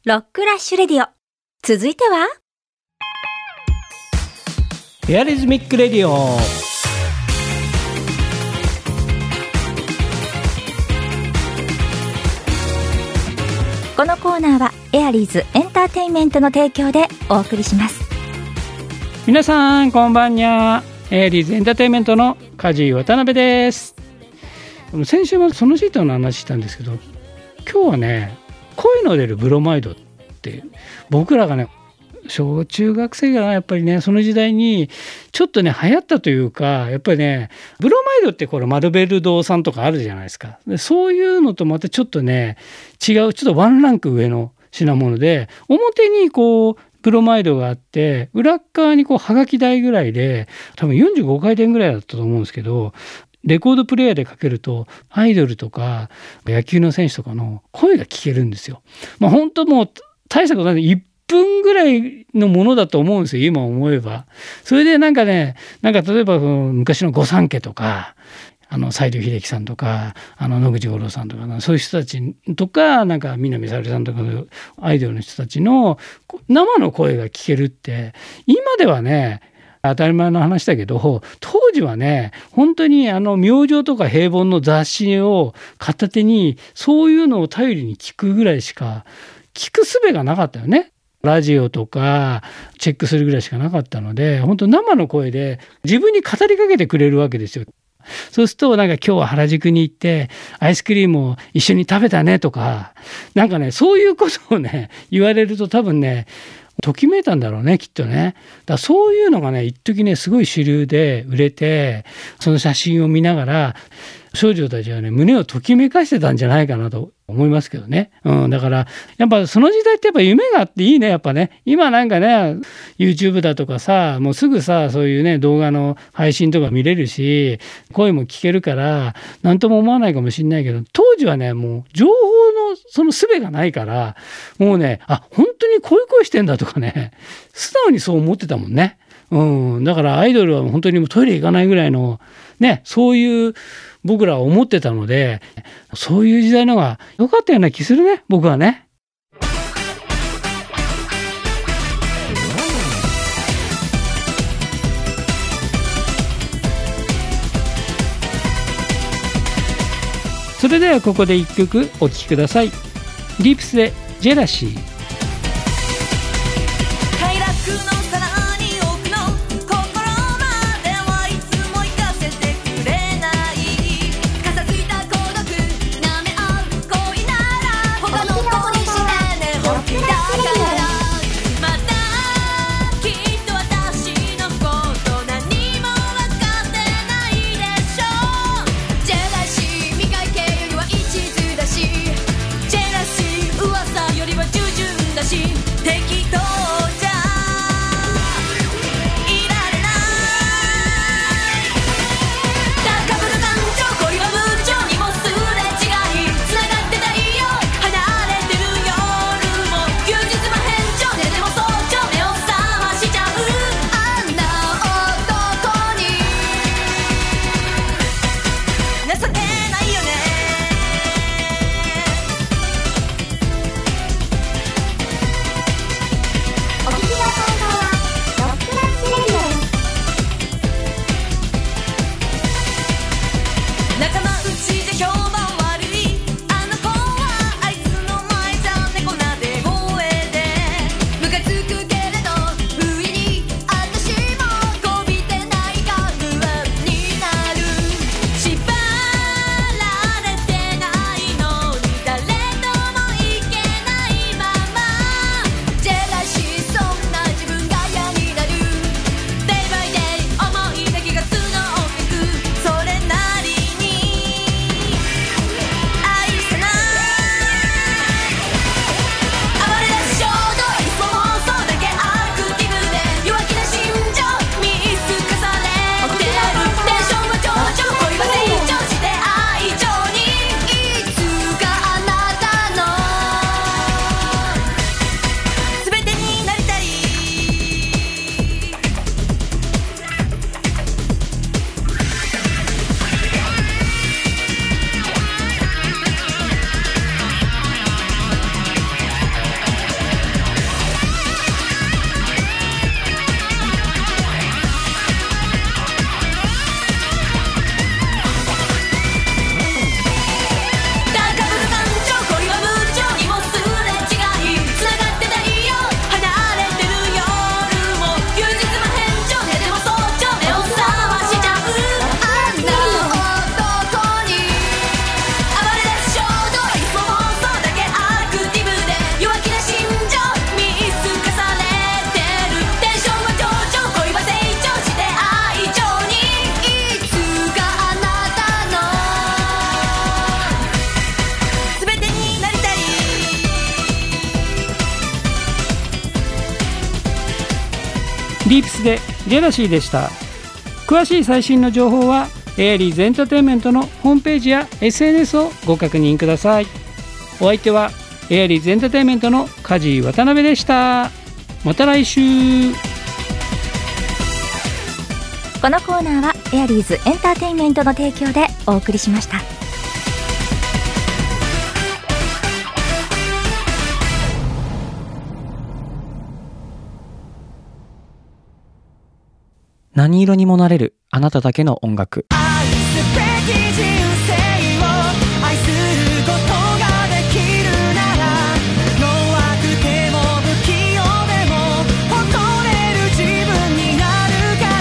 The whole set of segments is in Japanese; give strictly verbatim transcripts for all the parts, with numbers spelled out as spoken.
ロックラッシュレディオ。続いてはエアリズミックレディオ。 このコーナーはエアリーズエンターテインメントの提供でお送りします。 皆さんこんばんにゃ。エアリーズエンターテインメントの梶渡辺です。先週もそのシートの話したんですけど、今日はね、声の出るブロマイドって僕らがね、小中学生がやっぱりね、その時代にちょっとね流行ったというか、やっぱりねブロマイドってこれマルベル堂さんとかあるじゃないですか。でそういうのとまたちょっとね違う、ちょっとワンランク上の品物で、表にこうブロマイドがあって、裏側にこうはがき台ぐらいで、多分よんじゅうごかいてんぐらいだったと思うんですけど、レコードプレイヤーでかけるとアイドルとか野球の選手とかの声が聞けるんですよ。まあ本当もう大したことないでいっぷんぐらいのものだと思うんですよ、今思えば。それでなんかね、なんか例えば昔の御三家とか、あの西城秀樹さんとか、あの野口五郎さんとか、そういう人たちとか、なんか南沙織さんとかのアイドルの人たちの生の声が聞けるって、今ではね当たり前の話だけど、当時はね本当にあの明星とか平凡の雑誌を片手にそういうのを頼りに聞くぐらいしか聞く術がなかったよね。ラジオとかチェックするぐらいしかなかったので、本当生の声で自分に語りかけてくれるわけですよ。そうするとなんか今日は原宿に行ってアイスクリームを一緒に食べたねとか、なんかねそういうことをね言われると多分ねときめいたんだろうね、きっとね。だからそういうのがね一時ねすごい主流で売れて、その写真を見ながら少女たちはね胸をときめかしてたんじゃないかなと思いますけどね。うん、だからやっぱその時代ってやっぱ夢があっていいね、やっぱね。今なんかね YouTube だとかさ、もうすぐさそういうね動画の配信とか見れるし、声も聞けるから何とも思わないかもしれないけど、当時はねもう情報のその術がないから、もうねあ本当にこういう声してんだとかね、素直にそう思ってたもんね。うん、だからアイドルは本当にもうトイレ行かないぐらいのね、そういう僕らは思ってたので、そういう時代の方が良かったような気するね、僕はね。それではここで一曲お聴きください。リープスでジェラシー。 ディープスでジェラシーでした。詳しい最新の情報はエアリーズエンターテインメントのホームページや エスエヌエス をご確認ください。お相手はエアリーズエンターテインメントの梶井渡辺でした。また来週。 このコーナーはエアリーズエンターテインメントの提供でお送りしました。 何色にもなれるあなただけの音楽。 愛すべき人生を愛することができるなら、弱くても不器用でも誇れる自分になるから、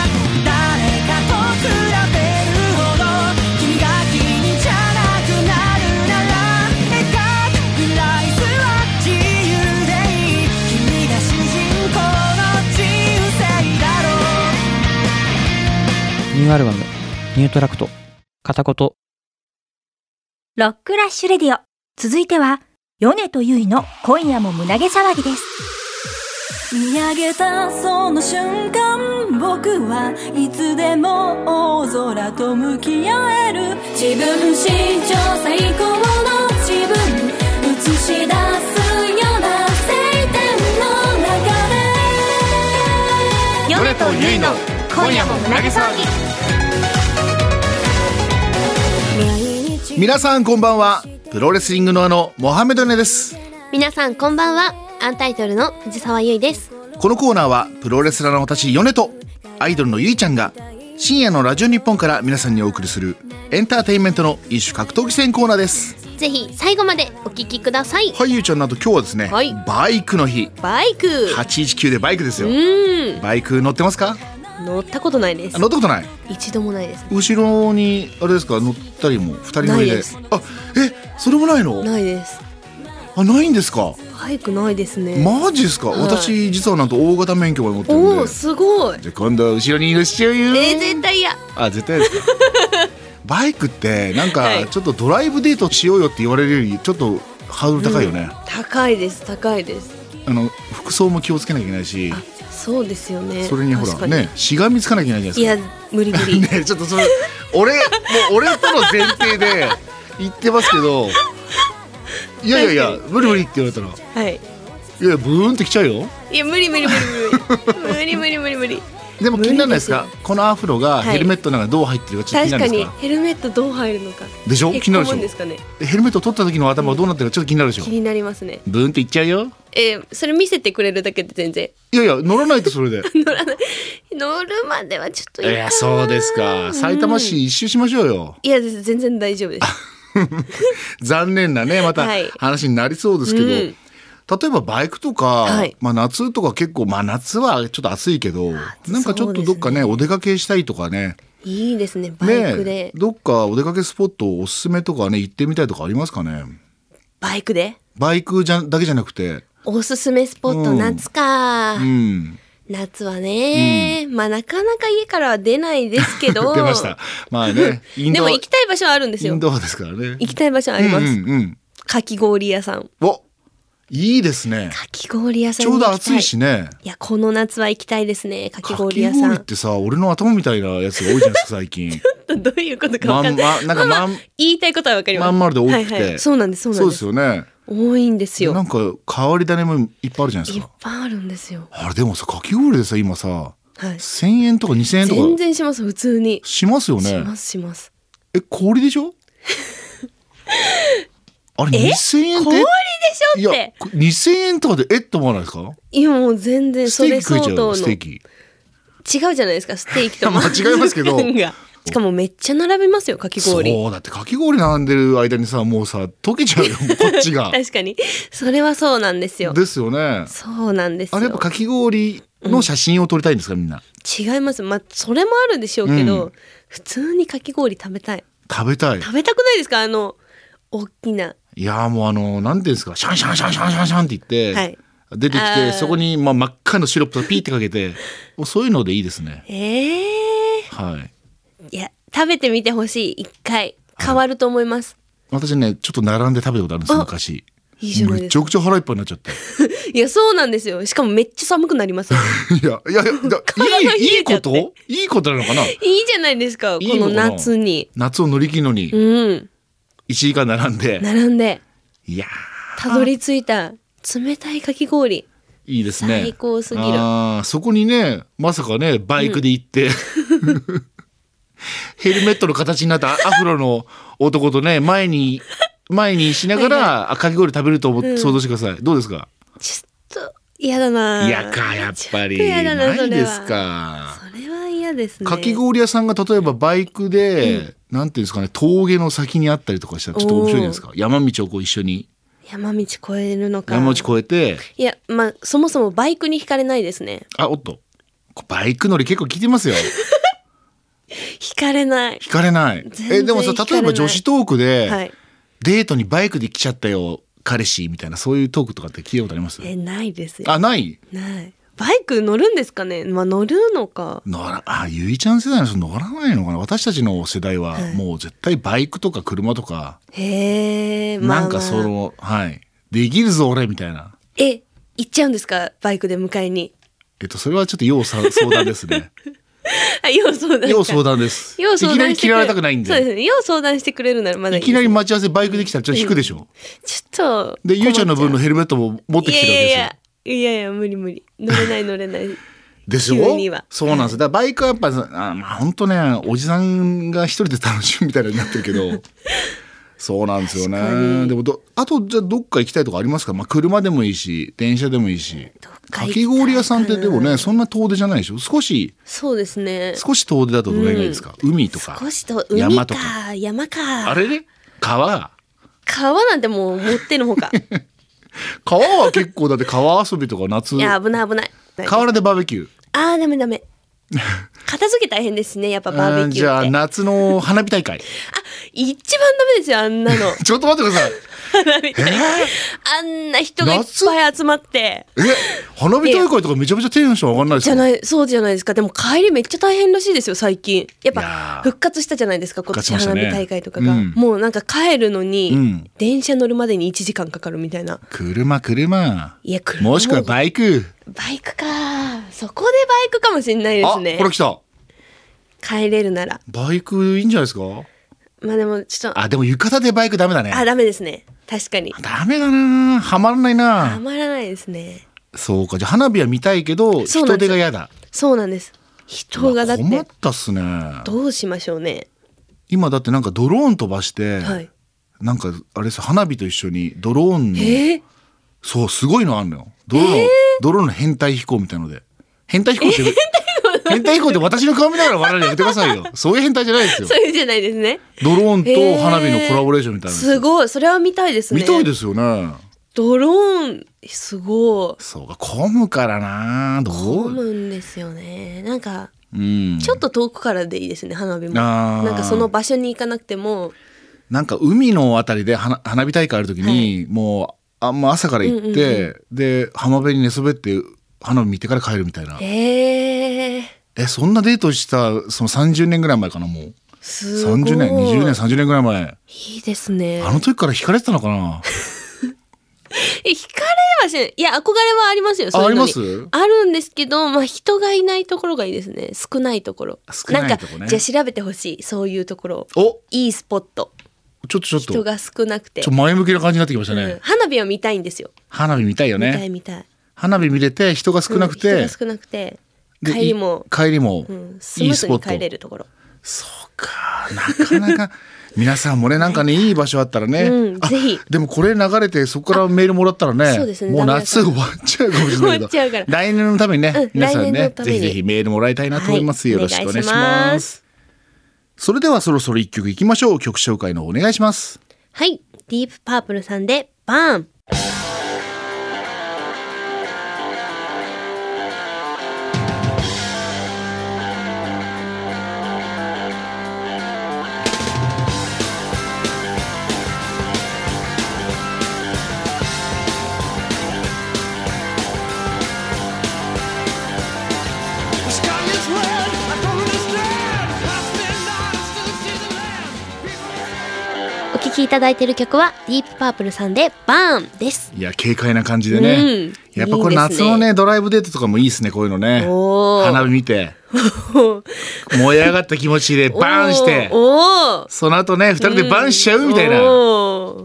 誰かと比べるほど君が君じゃなくなるなら、描く未来図は自由でいい。君が主人公の人生だろう。 ニューアルバムニュートラクト片言。 ロックラッシュレディオ、続いては米とゆいの今夜も胸毛騒ぎです。 見上げたその瞬間、僕はいつでも大空と向き合える。自分史上最高の自分映し出すような晴天の中で、 米とゆいの今夜も胸毛騒ぎ。 皆さんこんばんは。プロレスリングのあのモハメドネです。 皆さんこんばんは。アンタイトルの藤沢優衣です。 このコーナーはプロレスラーの私ヨネとアイドルのゆいちゃんが深夜のラジオ日本から皆さんにお送りするエンターテインメントの一種格闘技戦コーナーです。 ぜひ最後までお聞きください。 はい、ゆいちゃん、なんと今日はですね、はい、バイクの日。 バイクはちいちきゅうでバイクですよ。 うん、 バイク乗ってますか？ 乗ったことないです。 乗ったことない？ 一度もないです。 後ろにあれですか、乗ったりもふたり乗りで？ ないです。 あ、え、それもないの？ ないです。 あ、ないんですか？ バイクないですね。 マジですか？はい、私実はなんと大型免許を持ってるんで。 おー、すごい。 じゃあ今度後ろに乗しちゃうよ。 えー、絶対嫌。 あ、絶対ですか？バイクってなんはいかちょっとドライブデートしようよって言われるよりちょっとハードル高いよね。 うん、高いです高いです。 あの服装も気をつけなきゃいけないし。 あ、そうですよね。 それにほらね、しがみつかなきゃいけないじゃないですか。 いや、無理無理。 ね、ちょっとそれ俺もう俺との前提で言ってますけど、いやいやいや無理無理って言われたら、 はい。 いやブーンってきちゃうよ。 いや、無理無理無理無理無理無理無理無理。 でも気にならないですか？このアフロがヘルメットの中どう入ってるかちょっと気になるんですか？ 確かにヘルメットどう入るのかでしょ？気になるでしょ？ ですかね。 ヘルメット取った時の頭はどうなってるかちょっと気になるでしょ？ 気になりますね。 ブーンっていっちゃうよ。 えー、それ見せてくれるだけで全然。 いやいや乗らないとそれで乗らない乗るまではちょっといいかな。 いや、そうですか。埼玉市一周しましょうよ。 いや、全然大丈夫です。 残念なね、また話になりそうですけど、はい、うん、例えばバイクとか、はい、まあ、夏とか結構、まあ、夏はちょっと暑いけど、なんかちょっとどっかね、お出かけしたいとかね。 いいですね、バイクで、 ね、どっかお出かけスポットおすすめとかね、行ってみたいとかありますかね？ バイクで？ バイクじゃだけじゃなくておすすめスポット、うん、夏か、うん、夏はね、うん、まあなかなか家からは出ないですけど出ました。まあね、インドでも行きたい場所はあるんですよ。 インドアですからね。 行きたい場所はあります、うんうんうん、かき氷屋さん。 お、いいですね。 かき氷屋さんちょうど暑いしね。 いや、この夏は行きたいですね、かき氷屋さん。 かき氷ってさ、俺の頭みたいなやつが多いじゃないですか最近。ちょっとどういうことか分かんない、まんま、なんかまん、まあ、言いたいことは分かります。 まん丸で大きくて、 はいはい、そうなんですそうなんです。 そうですよね。 多いんですよ。 なんか変わり種もいっぱいあるじゃないですか。 いっぱいあるんですよ。 あれでもさ、かき氷でさ今さ、はい、せんえんとかにせんえんとか全然します。普通にしますよね。 しますします。 え、氷でしょ？あれにせんえんって氷でしょって。 いやにせんえんとかでえって思わないですか？ いや、もう全然それ相当のステーキ違うじゃないですか、ステーキとまあ違いますけどしかもめっちゃ並びますよ、かき氷。 そうだってかき氷並んでる間にさ、もうさ溶けちゃうよこっちが確かにそれはそうなんですよ。 ですよね。 そうなんですよ。 あれやっぱかき氷の写真を撮りたいんですか、うん、みんな。 違います。まあそれもあるでしょうけど、うん、普通にかき氷食べたい。 食べたい。 食べたくないですか？あの大きな。 いやもうあのなんていうんですか、シャンシャンシャンシャンシャンシャンって言って、はい、出てきてそこにまあ真っ赤なシロップをピーってかけてもうそういうのでいいですね。 えー、 はい。 いや食べてみてほしい。一回変わると思います。 私ねちょっと並んで食べたことあるんですよ昔。 いいじゃないですか。 めちゃくちゃ腹いっぱいになっちゃっていやそうなんですよ。しかもめっちゃ寒くなりますよ。 いやいやいやいいいいこといいことなのかな。いいじゃないですか、この夏に。 夏を乗り切るのに、うん、いちじかん並んで並んでいやたどり着いた冷たいかき氷。 いいですね。 最高すぎる。 あそこにねまさかねバイクで行って、うん、ヘルメットの形になったアフロの男とね前に前にしながらはい、はい、かき氷食べると思って、うん、想像してください。どうですか。ちょっと嫌だな。 嫌かやっぱり嫌だな。ないですか。 それは嫌ですね。 かき氷屋さんが例えばバイクで、うん、なんていうんですかね峠の先にあったりとかしたらちょっと面白いじゃないですか。山道をこう一緒に山道越えるのか。 山道越えていやまあそもそもバイクに惹かれないですね。 あおっとバイク乗り結構聞いてますよ。 惹かれない惹かれないえでもさ例えば女子トークで、はい、デートにバイクで来ちゃったよ彼氏みたいなそういうトークとかって聞いたことあります？ えないですよ。 あないないバイク乗るんですかね。まあ乗るのか乗らあゆいちゃん世代の人乗らないのかな。私たちの世代はもう絶対バイクとか車とか、はい、へえ、まあまあ、なんかそのはいできるぞ俺みたいな。 え行っちゃうんですかバイクで迎えに。 えっとそれはちょっと要相談ですね。 要相談要相談です。いきなり切られたくないんで。 そうですね。要相談してくれるならまだいいです。 いきなり待ち合わせバイクで来たらちょっと引くでしょ。うん、 ちょっとでゆうちゃんの分のヘルメットも持ってきてるわけですよ。いやいやいやいや無理無理乗れない乗れない。 ですよ。そうなんです。だからバイクはやっぱあまあ本当ねおじさんが一人で楽しむみたいになってるけど。そうなんですよね。でもどあとじゃあどっか行きたいとかありますか。まあ車でもいいし電車でもいいし。かき氷屋さんってでもねそんな遠出じゃないでしょ。少しそうですね。 少し遠出だとどれがいいですか、うん、海とか少しと海か山とか山かあれね川川なんてもう持ってのほか。 川は結構だって川遊びとか夏いや危ない危ない。 河原でバーベキューあーダメダメ。片付け大変ですねやっぱバーベキューって。 じゃあ夏の花火大会。あ一番ダメですよあんなの。 ちょっと待ってください。 花火大会、えー、あんな人がいっぱい集まってえ花火大会とかめちゃめちゃテンション上がんないですか。 じゃないそうじゃないですか。でも帰りめっちゃ大変らしいですよ最近。やっぱ復活したじゃないですか今年花火大会とかが、ねうん、もうなんか帰るのに、うん、電車乗るまでにいちじかんかかるみたいな。 車車いや車もしくはバイクバイクかそこでバイクかもしれないですね。 あこれ来た帰れるならバイクいいんじゃないですか。 まあでもちょっとあでも浴衣でバイクダメだね。 あダメですね確かにダメだなはまらないな。 はまらないですね。 そうかじゃあ花火は見たいけど人手が嫌だ。 そうなんです人がだって困ったっすね。 どうしましょうね。 今だってなんかドローン飛ばして、はい、なんかあれさ花火と一緒にドローンの、えー、そうすごいのあんのよドローン、えー、ドローンの編隊飛行みたいので編隊飛行って、えー変態飛行って私の顔見ながら笑うのやめてくださいよ。そういう変態じゃないですよ。 そういうじゃないですね。 ドローンと花火のコラボレーションみたいな、えー、 すごいそれは見たいですね。 見たいですよね。 ドローンすごい。 そうか混むからな。どう混むんですよね。なんか、うん、ちょっと遠くからでいいですね花火も。なんかその場所に行かなくてもなんか海のあたりで花火大会ある時に、はい、もうあんま朝から行って、うんうんうん、で浜辺に寝そべって花火見てから帰るみたいな。えー、えそんなデートしたそのさんじゅうねんぐらい前かな。もうすごいさんじゅうねんにじゅうねんさんじゅうねんぐらい前。 いいですね。 あの時から惹かれてたのかな。 え惹かれはしない。いや憧れはありますよ。そういうのにあ, ありますあるんですけど、まあ、人がいないところがいいですね。少ないところ。 少ないところね。 なんかじゃあ調べてほしいそういうところ。おいいスポット。 ちょっとちょっと人が少なくてちょっと前向きな感じになってきましたね、 うん、花火は見たいんですよ。 花火見たいよね。 見たい見たい。 花火見れて人が少なくて、 うん、人が少なくて帰りも帰りも、 うん、スムーズに帰れるところ。 そうかなかなか皆さんもねなんかねいい場所あったらね、 うん、ぜひ。でもこれ流れてそこからメールもらったらね、そうですね、もう夏終わっちゃうかもしれないけど来年のためにね、うん、皆さんねぜひぜひメールもらいたいなと思います、はい、よろしくお願いします。それではそろそろ一曲いきましょう。曲紹介のお願いします。 はい、ディープパープルさんでバーン。お聞聴きいただいている曲はディープパープルさんでバーンです。 いや軽快な感じでね、うん、やっぱこれ夏のね、いいね、ドライブデートとかもいいですね。こういうのね、花火見て燃え上がった気持ちでバーンしてその後ねふたりでバーンしちゃうみたいな、うん、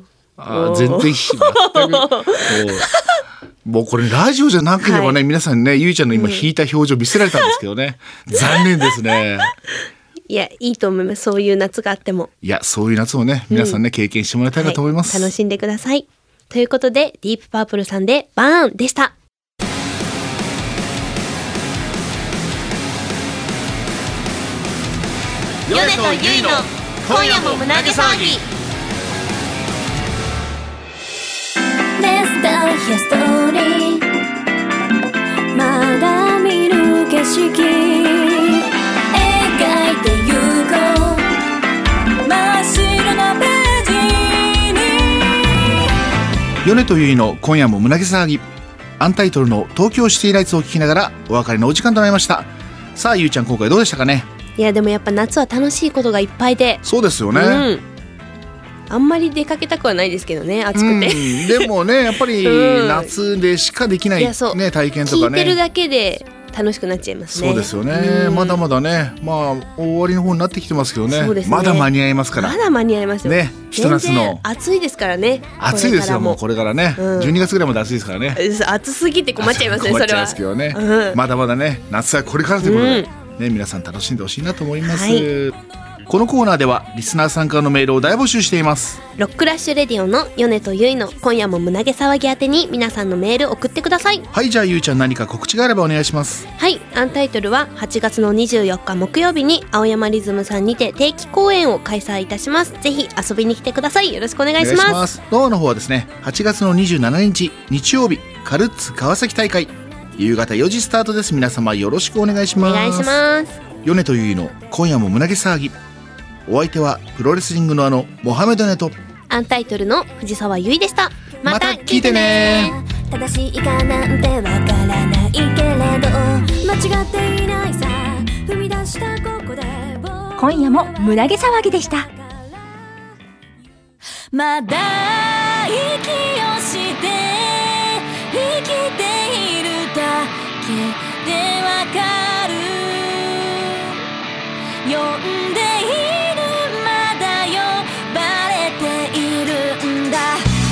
あ全然全くもうこれラジオじゃなければね、はい、皆さんねゆいちゃんの今引いた表情見せられたんですけどね、うん、残念ですね。 いやいいと思います。そういう夏があっても、 いやそういう夏をね皆さんね、うん、経験してもらいたいなと思います、 はい、楽しんでください。ということでディープパープルさんでバーンでした。 ヨネとユイの今夜も胸毛騒ぎ。ストーリーまだ見ぬ景色描いてゆこう真っ白なページに。 ヨネとユイの今夜も胸毛騒ぎ、アンタイトルの東京シティライツを聞きながらお別れのお時間となりました。さあゆいちゃん今回どうでしたかね。 いやでもやっぱ夏は楽しいことがいっぱいで。 そうですよね、 うんあんまり出かけたくはないですけどね、暑くて、 うん、でもねやっぱり夏でしかできない、ねうん、体験とかね聞いてるだけで楽しくなっちゃいますね。 そうですよね、うん、まだまだねまあ終わりの方になってきてますけど ね, そうですねまだ間に合いますからまだ間に合いますよね。ひと夏の暑いですからね。 暑いですよもうこれからね、うん、じゅうにがつぐらいまで暑いですからね。 暑すぎて困っちゃいますね。それは困っちゃいますけどね、うん、 まだまだね夏はこれからということで、うんね、皆さん楽しんでほしいなと思います、はい。このコーナーではリスナーさんからのメールを大募集しています。 ロックラッシュレディオのヨネとユイの今夜も胸毛騒ぎ宛てに皆さんのメール送ってください。 はいじゃあゆいちゃん何か告知があればお願いします。 はい、アンタイトルははちがつのにじゅうよっか木曜日に青山リズムさんにて定期公演を開催いたします。ぜひ遊びに来てください。よろしくお願いします。お願いします。 ドアの方はですねはちがつのにじゅうしちにち日曜日カルッツ川崎大会夕方よじスタートです。皆様よろしくお願いします。 お願いします。 ヨネとユイの今夜も胸毛騒ぎ、お相手はプロレスリングのあのモハメドネとアンタイトルの藤沢優衣でした。 また聞いてね。 正しいかなんてわからないけれど間違っていないさ踏み出したここで今夜も胸毛騒ぎでした。 まだ息をして生きているだけでわかる。呼んでいるまだ呼ばれているんだ。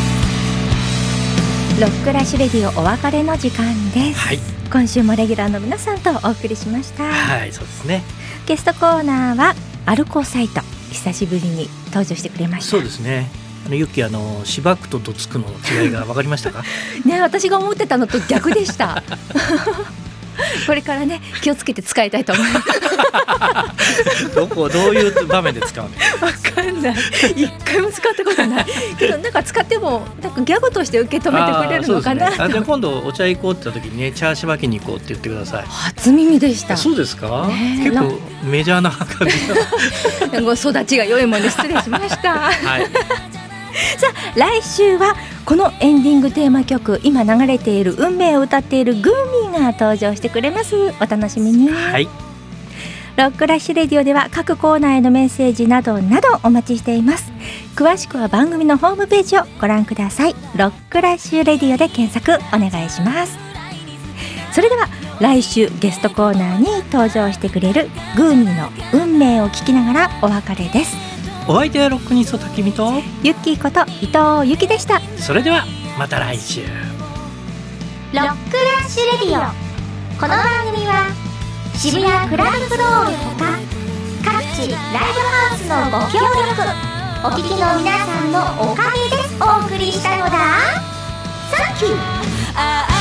ロックラッシュレディオお別れの時間です、 はい、 今週もレギュラーの皆さんとお送りしました。 はいそうですね。 ゲストコーナーはアルコサイト久しぶりに登場してくれました。 そうですね。あのユッキーあのしばくとどつくの違いが分かりましたかね私が思ってたのと逆でしたこれからね気をつけて使いたいと思いますどこどういう場面で使うの分かんない一回も使ったことないけどなんか使ってもなんかギャグとして受け止めてくれるのかな。あ、 ね、あじゃあ今度お茶行こうって言った時にね茶しばきに行こうって言ってください。 初耳でした。 そうですか、ね、結構メジャーな感じの育ちが良いもんで失礼しましたはいさあ来週はこのエンディングテーマ曲今流れている運命を歌っているグーミーが登場してくれます。お楽しみに。 はいロックラッシュレディオでは各コーナーへのメッセージなどなどお待ちしています。詳しくは番組のホームページをご覧ください。ロックラッシュレディオで検索お願いします。それでは来週ゲストコーナーに登場してくれるグーミーの運命を聞きながらお別れです。 お相手はロックニストたきみとユッキーこと伊藤ゆきでした。 それではまた来週。 ロックラッシュレディオ、この番組は渋谷クラブフロールほか各地ライブハウスのご協力お聞きの皆さんのおかげでお送りしたのだ。サンキュー。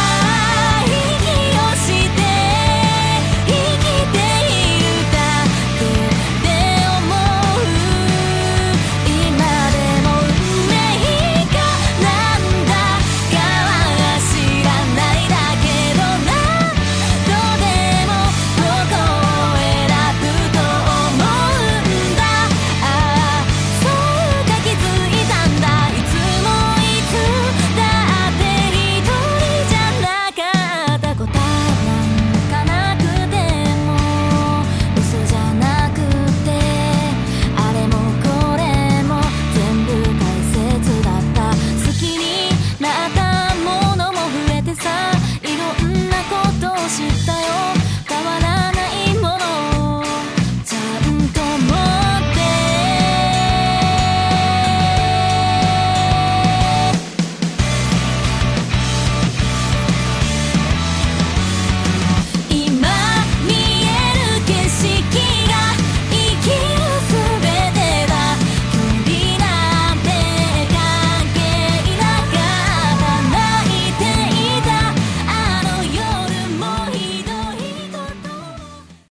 だって一人した